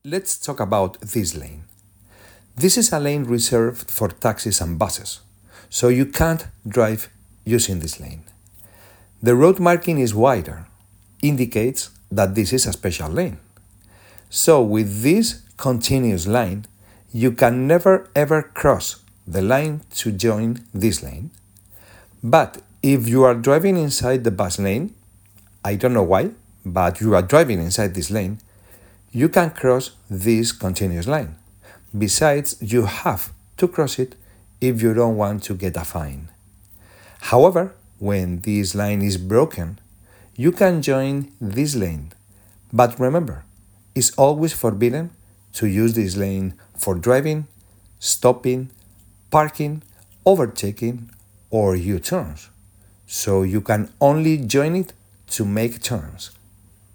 Let's talk about this lane. This is a lane reserved for taxis and buses, so you can't drive using this lane. The road marking is wider, indicates that this is a special lane. So with this continuous line, you can never ever cross the line to join this lane. But if you are driving inside the bus lane, I don't know why, but you are driving inside this lane, you can cross this continuous line. Besides, you have to cross it if you don't want to get a fine. However, when this line is broken, you can join this lane. But remember, it's always forbidden to use this lane for driving, stopping, parking, overtaking, or U-turns. So you can only join it to make turns.